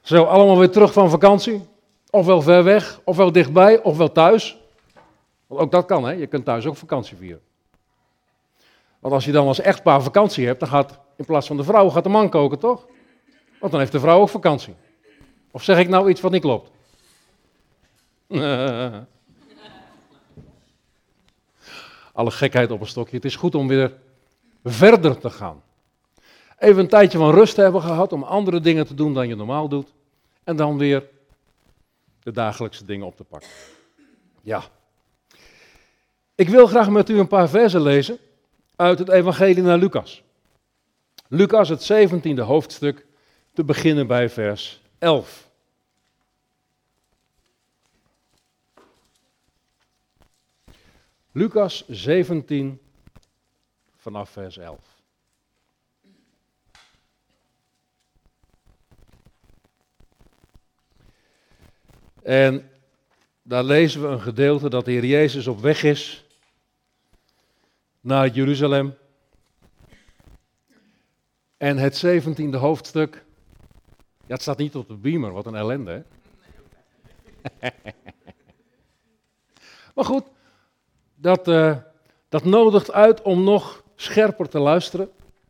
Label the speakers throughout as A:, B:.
A: Zo, allemaal weer terug van vakantie. Ofwel ver weg, ofwel dichtbij, ofwel thuis. Want ook dat kan, hè. Je kunt thuis ook vakantie vieren. Want als je dan als echtpaar vakantie hebt, dan gaat in plaats van de vrouw gaat de man koken, toch? Want dan heeft de vrouw ook vakantie. Of zeg ik nou iets wat niet klopt? Alle gekheid op een stokje. Het is goed om weer verder te gaan. Even een tijdje van rust hebben gehad om andere dingen te doen dan je normaal doet. En dan weer de dagelijkse dingen op te pakken. Ja. Ik wil graag met u een paar versen lezen uit het evangelie naar Lucas. Lucas, het 17e hoofdstuk, te beginnen bij vers 11. Lucas 17, vanaf vers 11. En daar lezen we een gedeelte dat de Heer Jezus op weg is naar Jeruzalem. En het 17e hoofdstuk, ja, het staat niet op de beamer, wat een ellende, hè? Maar goed, dat nodigt uit om nog scherper te luisteren.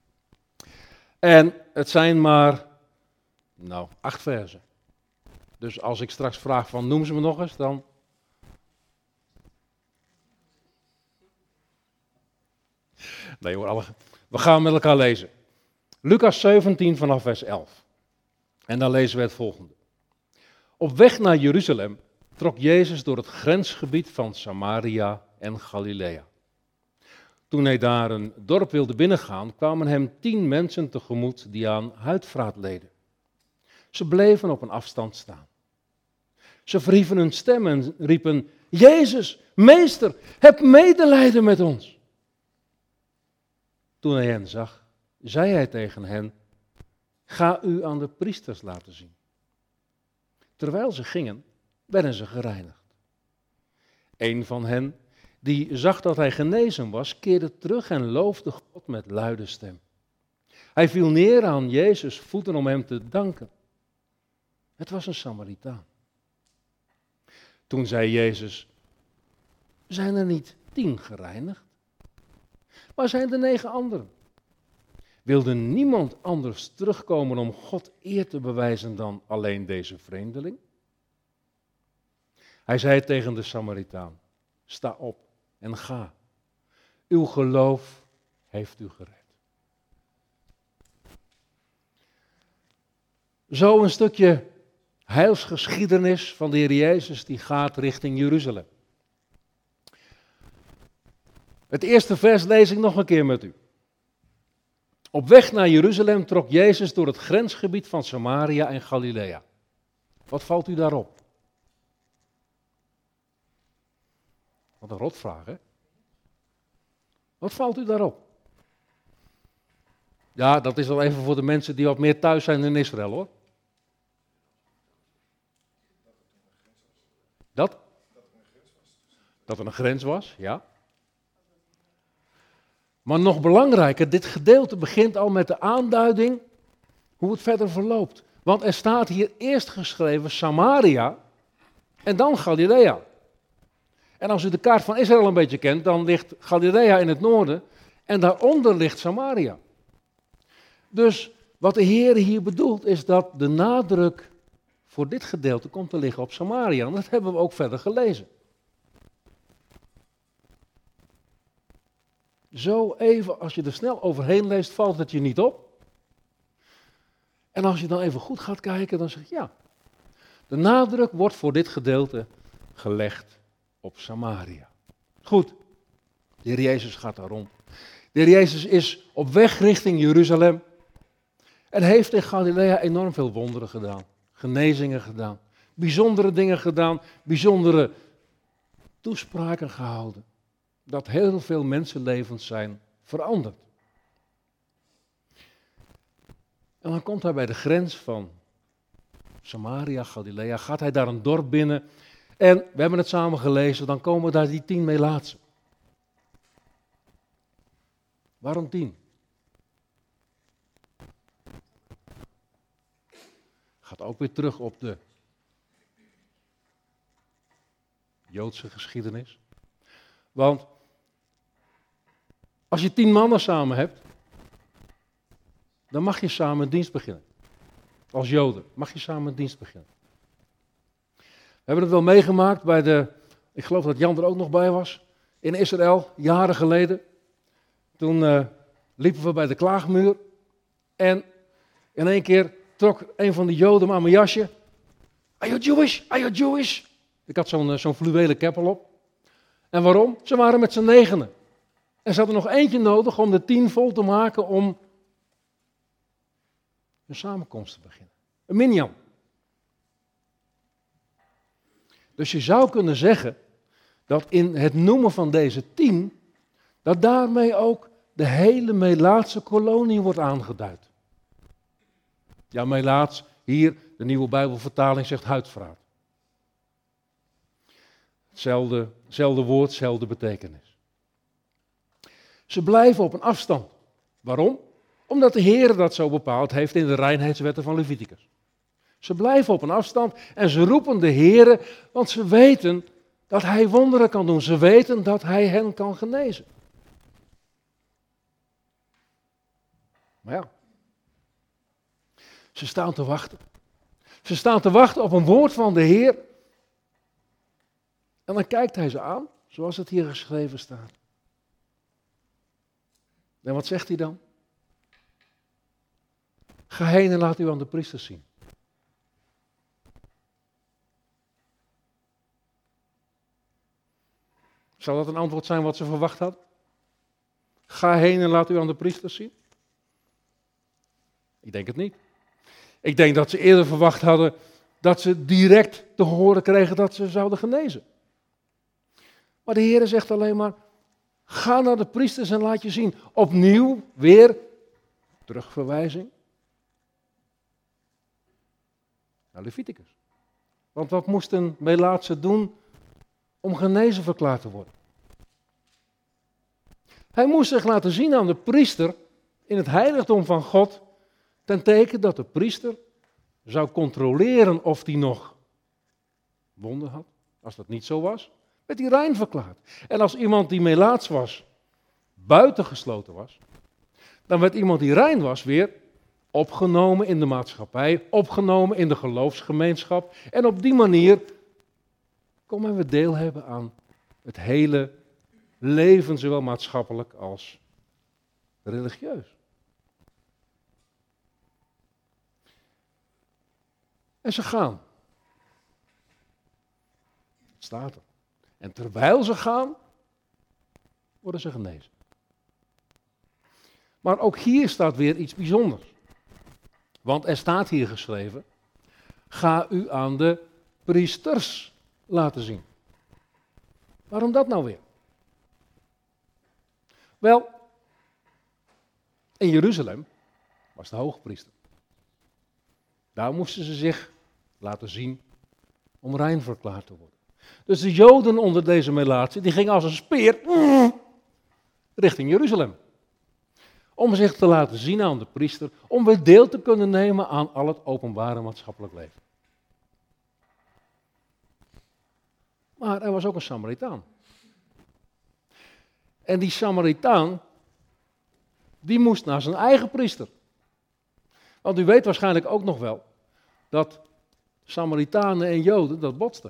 A: En het zijn maar, 8 versen. Dus als ik straks vraag van noem ze me nog eens, dan... Nee hoor, we gaan met elkaar lezen. Lucas 17 vanaf vers 11. En dan lezen we het volgende. Op weg naar Jeruzalem trok Jezus door het grensgebied van Samaria en Galilea. Toen hij daar een dorp wilde binnengaan, kwamen hem 10 mensen tegemoet die aan huidvraat leden. Ze bleven op een afstand staan. Ze verhieven hun stem en riepen, Jezus, meester, heb medelijden met ons. Toen hij hen zag, zei hij tegen hen, ga u aan de priesters laten zien. Terwijl ze gingen, werden ze gereinigd. Een van hen, die zag dat hij genezen was, keerde terug en loofde God met luide stem. Hij viel neer aan Jezus' voeten om hem te danken. Het was een Samaritaan. Toen zei Jezus, zijn er niet 10 gereinigd? Waar zijn de 9 anderen? Wilde niemand anders terugkomen om God eer te bewijzen dan alleen deze vreemdeling? Hij zei tegen de Samaritaan, sta op en ga. Uw geloof heeft u gered. Zo een stukje heilsgeschiedenis van de Heer Jezus die gaat richting Jeruzalem. Het eerste vers lees ik nog een keer met u. Op weg naar Jeruzalem trok Jezus door het grensgebied van Samaria en Galilea. Wat valt u daarop? Wat een rotvraag, hè? Wat valt u daarop? Ja, dat is wel even voor de mensen die wat meer thuis zijn in Israël, hoor. Dat? Dat er een grens was, ja. Maar nog belangrijker, dit gedeelte begint al met de aanduiding hoe het verder verloopt. Want er staat hier eerst geschreven Samaria en dan Galilea. En als u de kaart van Israël een beetje kent, dan ligt Galilea in het noorden en daaronder ligt Samaria. Dus wat de Heer hier bedoelt is dat de nadruk voor dit gedeelte komt te liggen op Samaria. En dat hebben we ook verder gelezen. Zo even, als je er snel overheen leest, valt het je niet op. En als je dan even goed gaat kijken, dan zeg je ja. De nadruk wordt voor dit gedeelte gelegd op Samaria. Goed, de Heer Jezus gaat daar rond. De Heer Jezus is op weg richting Jeruzalem. En heeft in Galilea enorm veel wonderen gedaan. Genezingen gedaan. Bijzondere dingen gedaan. Bijzondere toespraken gehouden. Dat heel veel mensenlevens zijn veranderd. En dan komt hij bij de grens van Samaria, Galilea, gaat hij daar een dorp binnen. En we hebben het samen gelezen, dan komen daar die 10 Melaatsen. Waarom 10? Gaat ook weer terug op de Joodse geschiedenis. Want als je 10 mannen samen hebt, dan mag je samen een dienst beginnen. Als Joden mag je samen een dienst beginnen. We hebben het wel meegemaakt bij ik geloof dat Jan er ook nog bij was, in Israël, jaren geleden. Toen liepen we bij de klaagmuur en in één keer trok een van de Joden aan mijn jasje. Are you Jewish? Are you Jewish? Ik had zo'n fluwelen keppel op. En waarom? Ze waren met z'n 9. En ze hadden nog eentje nodig om de 10 vol te maken om een samenkomst te beginnen. Een minyan. Dus je zou kunnen zeggen dat in het noemen van deze 10, dat daarmee ook de hele Melaatse kolonie wordt aangeduid. Ja, Melaats, hier de nieuwe Bijbelvertaling zegt huidvraat. Hetzelfde woord, hetzelfde betekenis. Ze blijven op een afstand. Waarom? Omdat de Heer dat zo bepaald heeft in de reinheidswetten van Leviticus. Ze blijven op een afstand en ze roepen de Heer, want ze weten dat Hij wonderen kan doen. Ze weten dat Hij hen kan genezen. Maar ja, ze staan te wachten. Ze staan te wachten op een woord van de Heer. En dan kijkt Hij ze aan, zoals het hier geschreven staat. En wat zegt Hij dan? Ga heen en laat u aan de priesters zien. Zou dat een antwoord zijn wat ze verwacht hadden? Ga heen en laat u aan de priesters zien? Ik denk het niet. Ik denk dat ze eerder verwacht hadden dat ze direct te horen kregen dat ze zouden genezen. Maar de Heer zegt alleen maar, ga naar de priesters en laat je zien. Opnieuw, weer, terugverwijzing naar Leviticus. Want wat moest een Melaatse doen om genezen verklaard te worden? Hij moest zich laten zien aan de priester in het heiligdom van God, ten teken dat de priester zou controleren of hij nog wonden had. Als dat niet zo was, werd hij rein verklaard. En als iemand die Melaats was, buitengesloten was, dan werd iemand die rein was weer opgenomen in de maatschappij, opgenomen in de geloofsgemeenschap. En op die manier kon men weer deel hebben aan het hele leven, zowel maatschappelijk als religieus. En ze gaan. Het staat er. En terwijl ze gaan, worden ze genezen. Maar ook hier staat weer iets bijzonders. Want er staat hier geschreven, ga u aan de priesters laten zien. Waarom dat nou weer? Wel, in Jeruzalem was de hoogpriester. Daar moesten ze zich laten zien om rein verklaard te worden. Dus de Joden onder deze Melaatse, die gingen als een speer richting Jeruzalem. Om zich te laten zien aan de priester, om weer deel te kunnen nemen aan al het openbare maatschappelijk leven. Maar er was ook een Samaritaan. En die Samaritaan, die moest naar zijn eigen priester. Want u weet waarschijnlijk ook nog wel dat Samaritanen en Joden, dat botsten.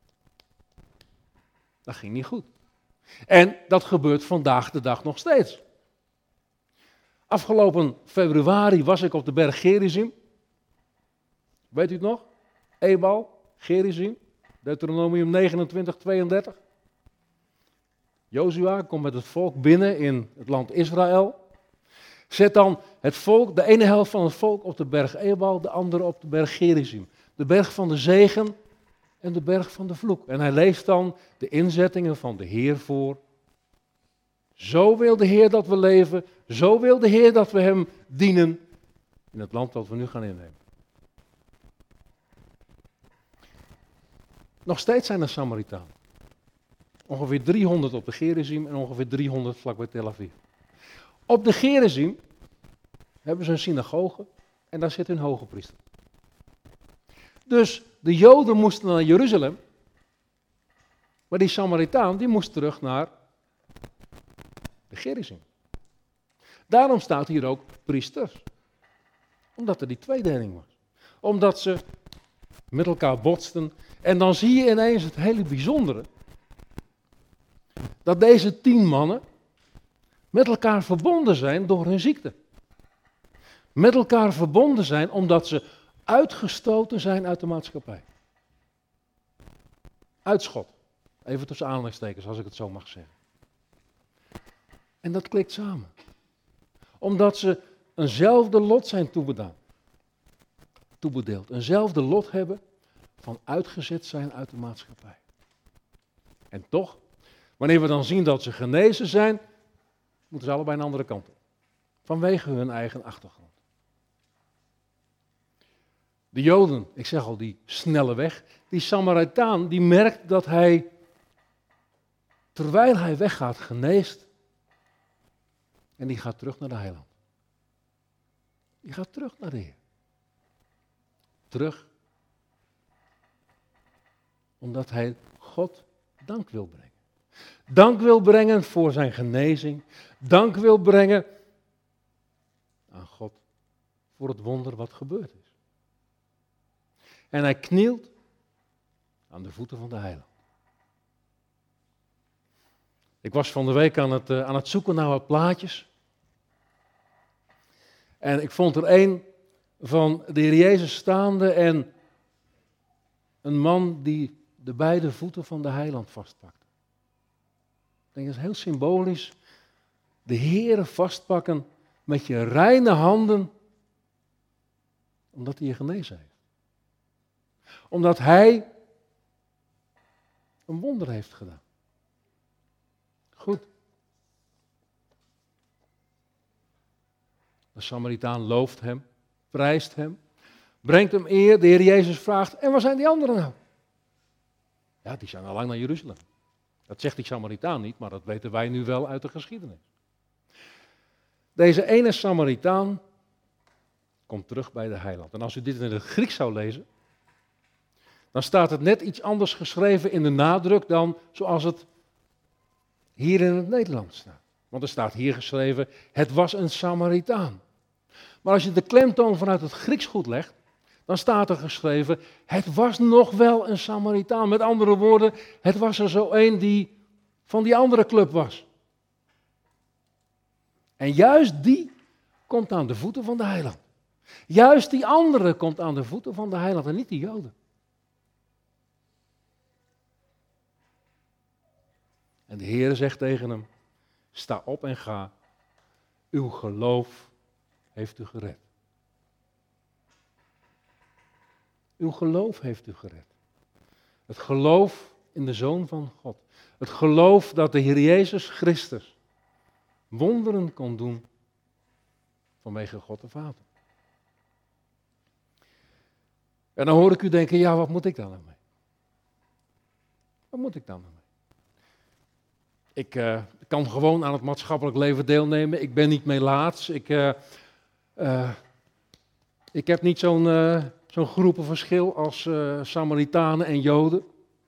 A: Dat ging niet goed. En dat gebeurt vandaag de dag nog steeds. Afgelopen februari was ik op de berg Gerizim. Weet u het nog? Ebal, Gerizim, Deuteronomium 29, 32. Jozua komt met het volk binnen in het land Israël. Zet dan het volk, de ene helft van het volk op de berg Ebal, de andere op de berg Gerizim. De berg van de zegen en de berg van de vloek. En hij leest dan de inzettingen van de Heer voor. Zo wil de Heer dat we leven, zo wil de Heer dat we hem dienen in het land dat we nu gaan innemen. Nog steeds zijn er Samaritanen. Ongeveer 300 op de Gerizim en ongeveer 300 vlakbij Tel Aviv. Op de Gerizim hebben ze een synagoge en daar zit hun hoge priester. Dus de Joden moesten naar Jeruzalem, maar die Samaritaan die moest terug naar de Gerizim. Daarom staat hier ook priesters. Omdat er die tweedeling was. Omdat ze met elkaar botsten. En dan zie je ineens het hele bijzondere. Dat deze 10 mannen met elkaar verbonden zijn door hun ziekte. Met elkaar verbonden zijn omdat ze uitgestoten zijn uit de maatschappij. Uitschot. Even tussen aanhalingstekens, als ik het zo mag zeggen. En dat klikt samen. Omdat ze eenzelfde lot zijn toebedeeld. Eenzelfde lot hebben van uitgezet zijn uit de maatschappij. En toch, wanneer we dan zien dat ze genezen zijn, moeten ze allebei een andere kant op. Vanwege hun eigen achtergrond. De Joden, ik zeg al, die snelle weg. Die Samaritaan, die merkt dat hij, terwijl hij weggaat, geneest. En die gaat terug naar de heiland. Die gaat terug naar de Heer. Terug. Omdat hij God dank wil brengen. Dank wil brengen voor zijn genezing. Dank wil brengen aan God voor het wonder wat gebeurd is. En hij knielt aan de voeten van de heiland. Ik was van de week aan het zoeken naar wat plaatjes. En ik vond er een van de Heer Jezus staande en een man die de beide voeten van de heiland vastpakte. Ik denk dat is heel symbolisch. De Heere vastpakken met je reine handen, omdat hij je genezen heeft. Omdat hij een wonder heeft gedaan. Goed. De Samaritaan looft hem, prijst hem, brengt hem eer. De Heer Jezus vraagt, en waar zijn die anderen nou? Ja, die zijn al lang naar Jeruzalem. Dat zegt die Samaritaan niet, maar dat weten wij nu wel uit de geschiedenis. Deze ene Samaritaan komt terug bij de heiland. En als u dit in het Grieks zou lezen, dan staat het net iets anders geschreven in de nadruk dan zoals het hier in het Nederlands staat. Want er staat hier geschreven, het was een Samaritaan. Maar als je de klemtoon vanuit het Grieks goed legt, dan staat er geschreven, het was nog wel een Samaritaan. Met andere woorden, het was er zo een die van die andere club was. En juist die komt aan de voeten van de heiland. Juist die andere komt aan de voeten van de heiland en niet die Joden. En de Heer zegt tegen hem, sta op en ga, uw geloof heeft u gered. Uw geloof heeft u gered. Het geloof in de Zoon van God. Het geloof dat de Heer Jezus Christus wonderen kon doen vanwege God de Vader. En dan hoor ik u denken, ja, wat moet ik dan ermee? Wat moet ik dan ermee? Ik kan gewoon aan het maatschappelijk leven deelnemen. Ik ben niet melaats. Ik heb niet zo'n groepenverschil als Samaritanen en Joden.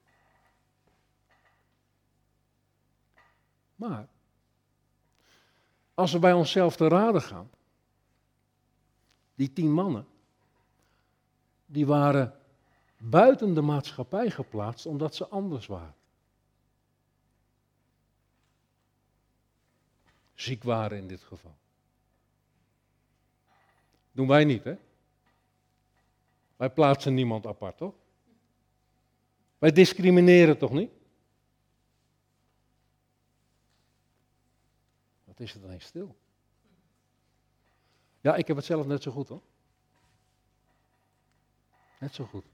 A: Maar als we bij onszelf te raden gaan, die 10 mannen, die waren buiten de maatschappij geplaatst omdat ze anders waren. Ziek waren in dit geval. Doen wij niet, hè? Wij plaatsen niemand apart, toch? Wij discrimineren toch niet? Wat is het dan eens stil? Ja, ik heb het zelf net zo goed, hoor. Net zo goed.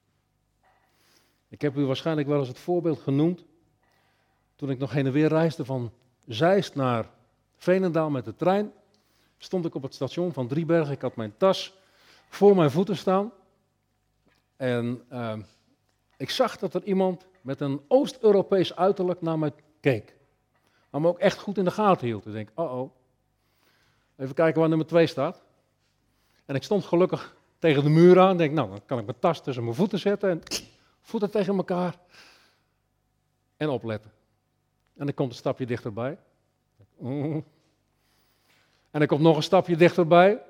A: Ik heb u waarschijnlijk wel eens het voorbeeld genoemd, toen ik nog heen en weer reisde van Zeist naar Veenendaal met de trein, stond ik op het station van Driebergen. Ik had mijn tas voor mijn voeten staan. En ik zag dat er iemand met een Oost-Europees uiterlijk naar mij keek. Maar me ook echt goed in de gaten hield. Ik denk, even kijken waar nummer 2 staat. En ik stond gelukkig tegen de muur aan. Denk, nou, dan kan ik mijn tas tussen mijn voeten zetten en voeten tegen elkaar. En opletten. En dan komt een stapje dichterbij. En dan komt nog een stapje dichterbij.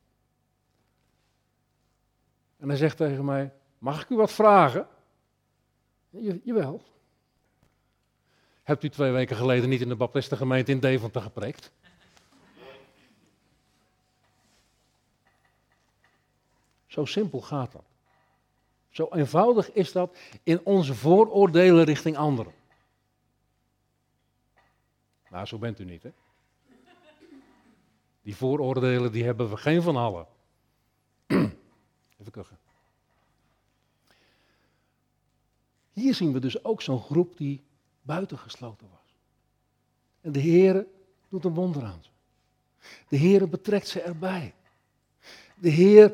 A: En hij zegt tegen mij, mag ik u wat vragen? Jawel. Hebt u 2 weken geleden niet in de Baptistengemeente in Deventer gepreekt? Zo simpel gaat dat. Zo eenvoudig is dat in onze vooroordelen richting anderen. Nou, zo bent u niet, hè? Die vooroordelen, die hebben we geen van allen. Even kuchen. Hier zien we dus ook zo'n groep die buitengesloten was. En de Heere doet een wonder aan ze. De Heere betrekt ze erbij. De Heer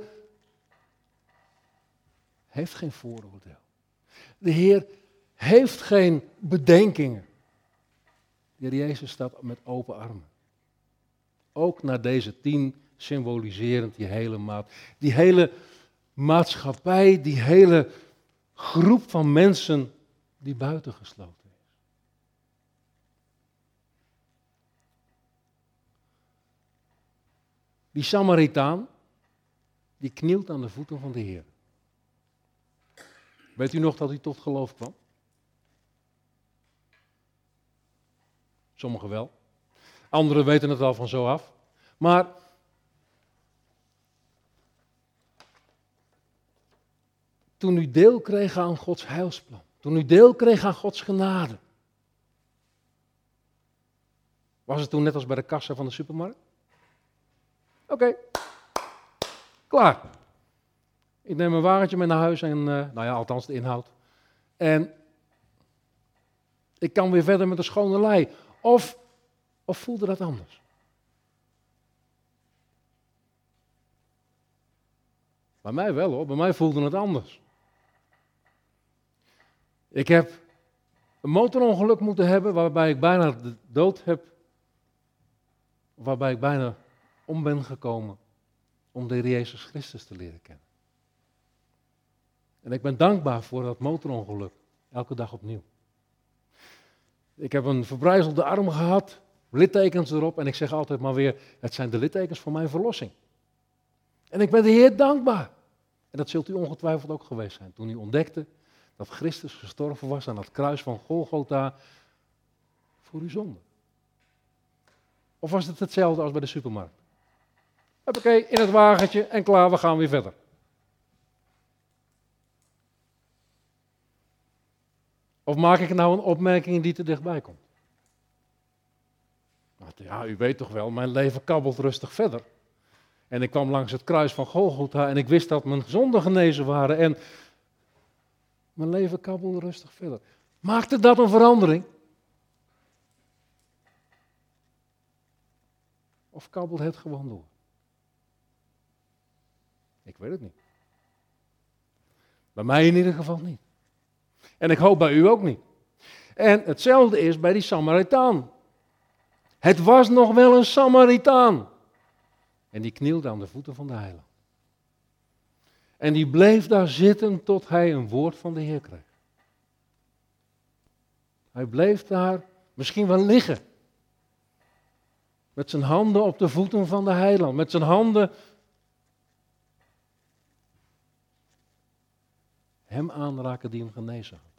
A: heeft geen vooroordeel. De Heer heeft geen bedenkingen. De Heer Jezus staat met open armen. Ook naar deze 10 symboliserend die hele maatschappij, die hele groep van mensen die buitengesloten is. Die Samaritaan, die knielt aan de voeten van de Heer. Weet u nog dat hij tot geloof kwam? Sommigen wel. Anderen weten het al van zo af. Maar toen u deel kreeg aan Gods heilsplan, toen u deel kreeg aan Gods genade, was het toen net als bij de kassa van de supermarkt? Oké, klaar. Ik neem mijn wagentje mee naar huis en, althans de inhoud. En ik kan weer verder met een schone lei. Of voelde dat anders? Bij mij wel hoor, bij mij voelde het anders. Ik heb een motorongeluk moeten hebben waarbij ik bijna de dood heb, waarbij ik bijna om ben gekomen om de Heer Jezus Christus te leren kennen. En ik ben dankbaar voor dat motorongeluk, elke dag opnieuw. Ik heb een verbrijzelde arm gehad, littekens erop en ik zeg altijd maar weer, het zijn de littekens voor mijn verlossing. En ik ben de Heer dankbaar. En dat zult u ongetwijfeld ook geweest zijn toen u ontdekte dat Christus gestorven was aan het kruis van Golgotha voor uw zonde. Of was het hetzelfde als bij de supermarkt? Hoppakee, in het wagentje en klaar, we gaan weer verder. Of maak ik nou een opmerking die te dichtbij komt? Ja, u weet toch wel, mijn leven kabbelt rustig verder. En ik kwam langs het kruis van Golgotha en ik wist dat mijn zonden genezen waren. En mijn leven kabbelde rustig verder. Maakte dat een verandering? Of kabbelt het gewoon door? Ik weet het niet. Bij mij in ieder geval niet. En ik hoop bij u ook niet. En hetzelfde is bij die Samaritaan. Het was nog wel een Samaritaan. En die knielde aan de voeten van de heiland. En die bleef daar zitten tot hij een woord van de Heer kreeg. Hij bleef daar misschien wel liggen. Met zijn handen op de voeten van de heiland. Met zijn handen hem aanraken die hem genezen had.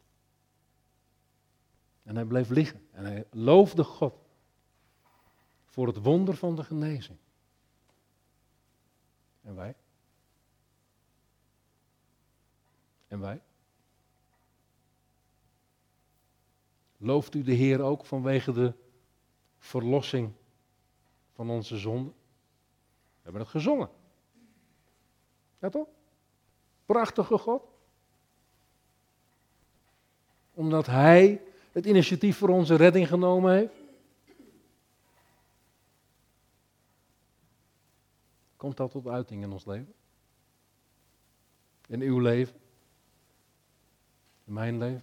A: En hij bleef liggen. En hij loofde God voor het wonder van de genezing. En wij? En wij? Looft u de Heer ook vanwege de verlossing van onze zonden? We hebben het gezongen. Ja toch? Prachtige God. Omdat Hij het initiatief voor onze redding genomen heeft. Komt dat tot uiting in ons leven? In uw leven? In mijn leven?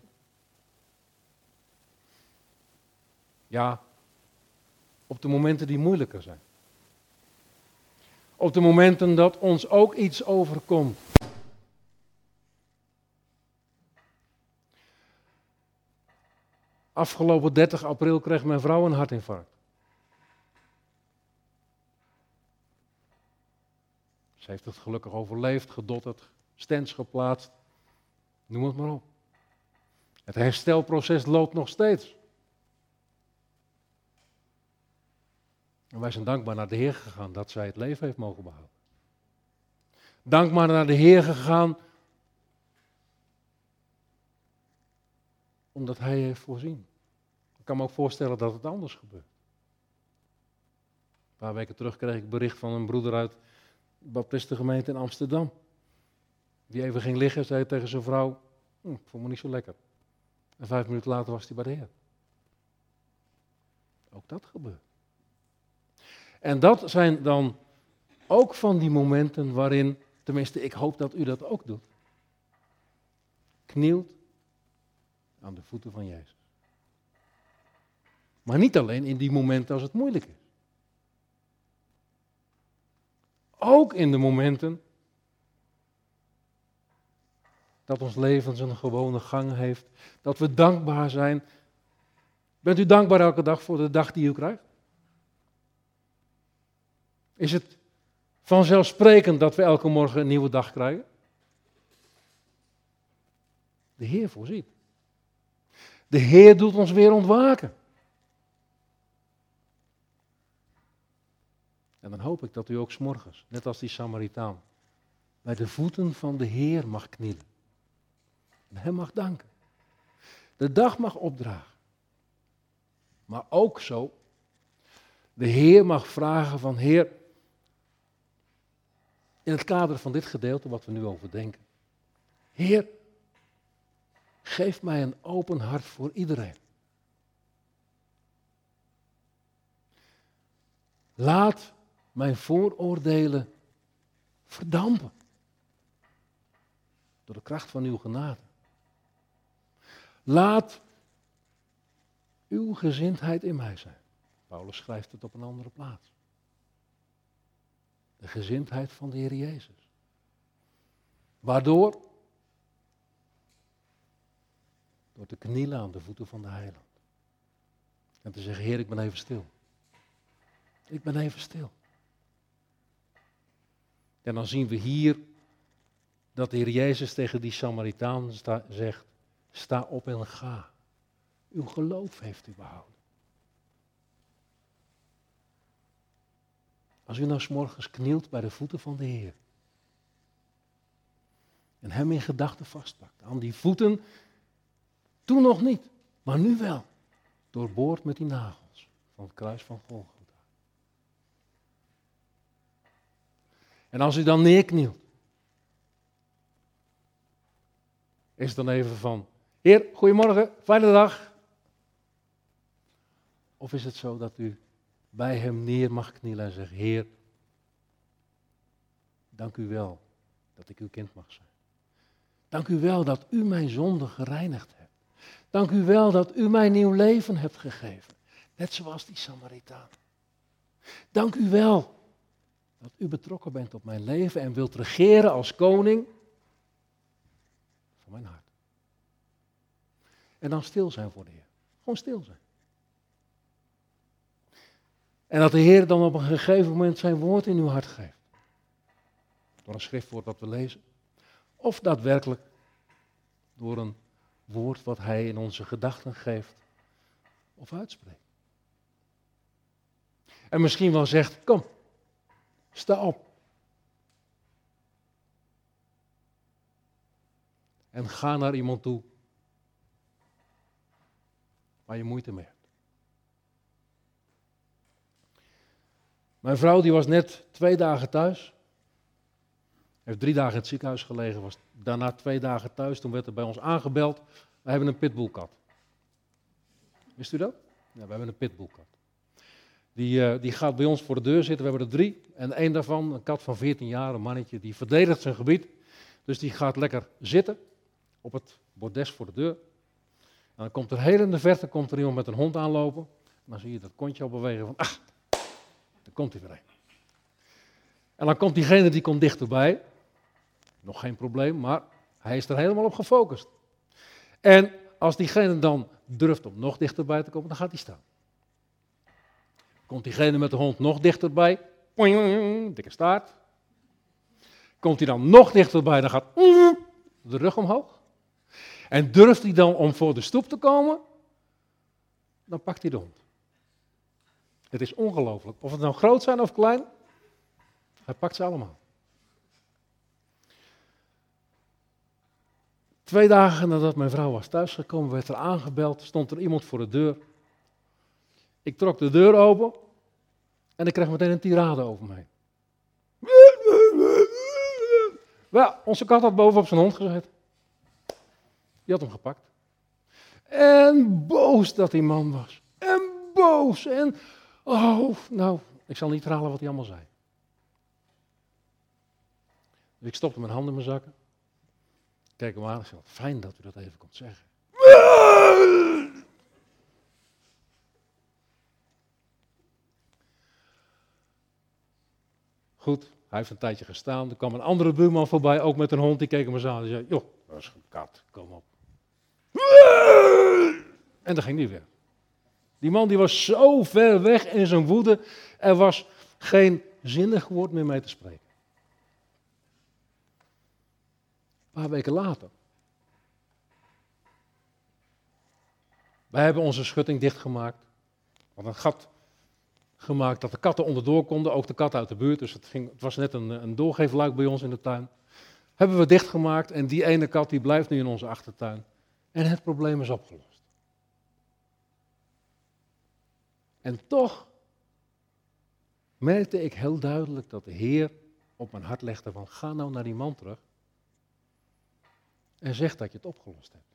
A: Ja, op de momenten die moeilijker zijn. Op de momenten dat ons ook iets overkomt. Afgelopen 30 april kreeg mijn vrouw een hartinfarct. Ze heeft het gelukkig overleefd, gedotterd, stents geplaatst. Noem het maar op. Het herstelproces loopt nog steeds. En wij zijn dankbaar naar de Heer gegaan dat zij het leven heeft mogen behouden. Dankbaar naar de Heer gegaan omdat Hij heeft voorzien. Ik kan me ook voorstellen dat het anders gebeurt. Een paar weken terug kreeg ik bericht van een broeder uit de Baptistengemeente in Amsterdam. Die even ging liggen, zei tegen zijn vrouw, ik voel me niet zo lekker. En 5 minuten later was hij bij de Heer. Ook dat gebeurt. En dat zijn dan ook van die momenten waarin, tenminste ik hoop dat u dat ook doet, knielt aan de voeten van Jezus. Maar niet alleen in die momenten als het moeilijk is. Ook in de momenten dat ons leven zijn gewone gang heeft, dat we dankbaar zijn. Bent u dankbaar elke dag voor de dag die u krijgt? Is het vanzelfsprekend dat we elke morgen een nieuwe dag krijgen? De Heer voorziet. De Heer doet ons weer ontwaken. En dan hoop ik dat u ook 's morgens, net als die Samaritaan, bij de voeten van de Heer mag knielen. En Hem mag danken. De dag mag opdragen. Maar ook zo, de Heer mag vragen van Heer, in het kader van dit gedeelte wat we nu overdenken. Heer, geef mij een open hart voor iedereen. Laat mijn vooroordelen verdampen. Door de kracht van uw genade. Laat uw gezindheid in mij zijn. Paulus schrijft het op een andere plaats. De gezindheid van de Heer Jezus. Waardoor? Door te knielen aan de voeten van de Heiland. En te zeggen, Heer, ik ben even stil. Ik ben even stil. En dan zien we hier dat de Heer Jezus tegen die Samaritaan zegt, sta op en ga. Uw geloof heeft u behouden. Als u nou 's morgens knielt bij de voeten van de Heer. En Hem in gedachten vastpakt. Aan die voeten, toen nog niet, maar nu wel. Doorboord met die nagels van het kruis van Golgotha. En als u dan neerknielt. Is het dan even van, Heer, goedemorgen, fijne dag. Of is het zo dat u bij Hem neer mag knielen en zegt, Heer, dank u wel dat ik uw kind mag zijn. Dank u wel dat u mijn zonde gereinigd hebt. Dank u wel dat u mij nieuw leven hebt gegeven. Net zoals die Samaritaan. Dank u wel dat u betrokken bent op mijn leven en wilt regeren als koning van mijn hart. En dan stil zijn voor de Heer. Gewoon stil zijn. En dat de Heer dan op een gegeven moment zijn woord in uw hart geeft. Door een schriftwoord dat we lezen. Of daadwerkelijk door een woord wat Hij in onze gedachten geeft of uitspreekt. En misschien wel zegt, kom, sta op. En ga naar iemand toe waar je moeite mee hebt. Mijn vrouw die was net 2 dagen thuis. Heeft 3 dagen in het ziekenhuis gelegen, was daarna 2 dagen thuis. Toen werd er bij ons aangebeld, we hebben een pitbullkat. Wist u dat? Ja, we hebben een pitbullkat. Die gaat bij ons voor de deur zitten, we hebben er 3. En 1 daarvan, een kat van 14 jaar, een mannetje, die verdedigt zijn gebied. Dus die gaat lekker zitten op het bordes voor de deur. En dan komt er heel in de verte iemand met een hond aanlopen. En dan zie je dat kontje al bewegen van, daar komt hij weer een. En dan komt diegene die komt dichterbij. Nog geen probleem, maar hij is er helemaal op gefocust. En als diegene dan durft om nog dichterbij te komen, dan gaat hij staan. Komt diegene met de hond nog dichterbij, dikke staart. Komt hij dan nog dichterbij, dan gaat de rug omhoog. En durft hij dan om voor de stoep te komen, dan pakt hij de hond. Het is ongelooflijk. Of het nou groot zijn of klein, hij pakt ze allemaal. 2 dagen nadat mijn vrouw was thuisgekomen, werd er aangebeld, stond er iemand voor de deur. Ik trok de deur open en ik kreeg meteen een tirade over me heen. Wel, onze kat had boven op zijn hond gezeten. Die had hem gepakt. En boos dat die man was. En boos. En, ik zal niet verhalen wat hij allemaal zei. Dus ik stopte mijn handen in mijn zakken. Kijk hem aan en zei, wat fijn dat u dat even komt zeggen. Goed, hij heeft een tijdje gestaan. Er kwam een andere buurman voorbij, ook met een hond. Die keek hem eens aan en zei, joh, dat is een kat, kom op. En dan ging hij weer. Die man die was zo ver weg in zijn woede. Er was geen zinnig woord meer mee te spreken. Een paar weken later. Wij hebben onze schutting dichtgemaakt. Want een gat gemaakt dat de katten onderdoor konden. Ook de katten uit de buurt. Dus het was net een doorgeefluik bij ons in de tuin. Hebben we dichtgemaakt. En die ene kat die blijft nu in onze achtertuin. En het probleem is opgelost. En toch merkte ik heel duidelijk dat de Heer op mijn hart legde van ga nou naar die man terug en zeg dat je het opgelost hebt.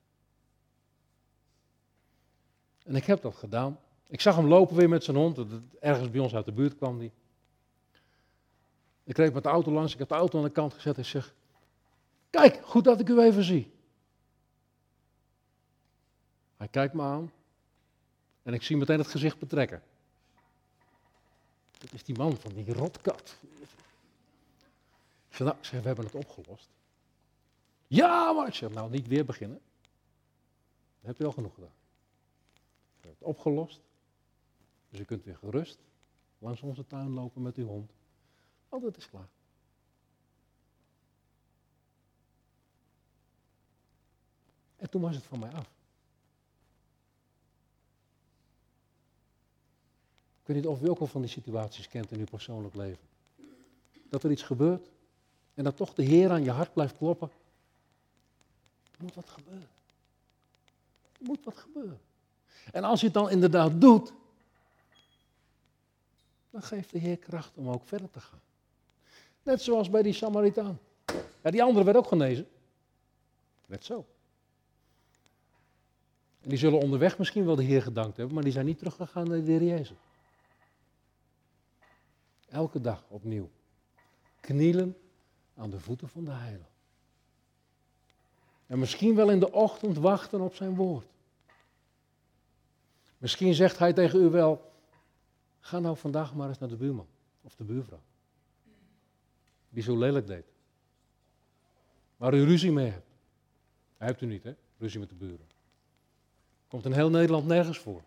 A: En ik heb dat gedaan. Ik zag hem lopen weer met zijn hond, ergens bij ons uit de buurt kwam die. Ik reed met de auto langs, ik heb de auto aan de kant gezet en ik zeg, kijk, goed dat ik u even zie. Hij kijkt me aan en ik zie meteen het gezicht betrekken. Dat is die man van die rotkat. Ik zeg, we hebben het opgelost. Ja, maar ik zeg, nou niet weer beginnen. Dat heb je al genoeg gedaan. We hebben het opgelost. Dus u kunt weer gerust langs onze tuin lopen met uw hond. Want het is klaar. En toen was het van mij af. Ik weet niet of u ook al van die situaties kent in uw persoonlijk leven. Dat er iets gebeurt en dat toch de Heer aan je hart blijft kloppen. Er moet wat gebeuren. Er moet wat gebeuren. En als je het dan inderdaad doet, dan geeft de Heer kracht om ook verder te gaan. Net zoals bij die Samaritaan. Ja, die andere werd ook genezen. Net zo. En die zullen onderweg misschien wel de Heer gedankt hebben, maar die zijn niet teruggegaan naar de Heer Jezus. Elke dag opnieuw. Knielen aan de voeten van de Heiland. En misschien wel in de ochtend wachten op zijn woord. Misschien zegt hij tegen u wel, ga nou vandaag maar eens naar de buurman of de buurvrouw. Die zo lelijk deed. Waar u ruzie mee hebt. Hij hebt u niet, hè? Ruzie met de buren. Komt in heel Nederland nergens voor.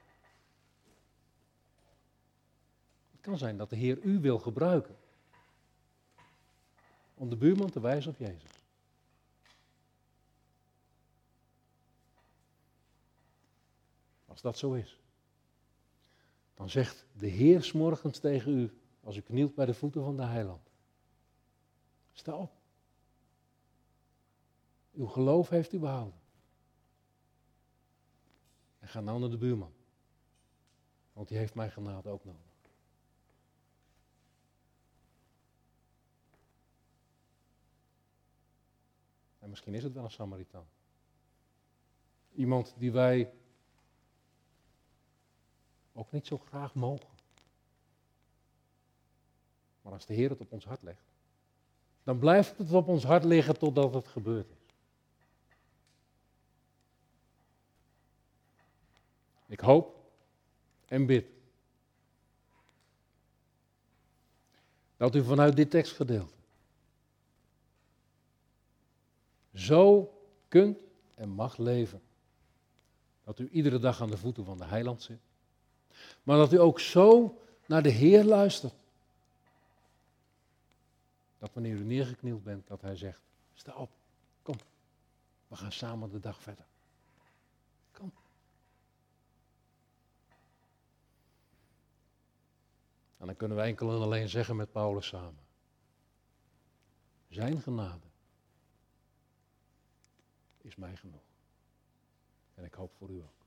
A: Het kan zijn dat de Heer u wil gebruiken om de buurman te wijzen op Jezus. Als dat zo is, dan zegt de Heer 's morgens tegen u, als u knielt bij de voeten van de Heiland. Sta op. Uw geloof heeft u behouden. En ga nou naar de buurman. Want die heeft mijn genade ook nodig. En misschien is het wel een Samaritaan. Iemand die wij ook niet zo graag mogen. Maar als de Heer het op ons hart legt, dan blijft het op ons hart liggen totdat het gebeurd is. Ik hoop en bid Dat u vanuit dit tekstgedeelte zo kunt en mag leven. Dat u iedere dag aan de voeten van de Heiland zit. Maar dat u ook zo naar de Heer luistert. Dat wanneer u neergeknield bent, dat Hij zegt, sta op, kom, we gaan samen de dag verder. Kom. En dan kunnen we enkel en alleen zeggen met Paulus samen. Zijn genade is mij genoeg. En ik hoop voor u ook.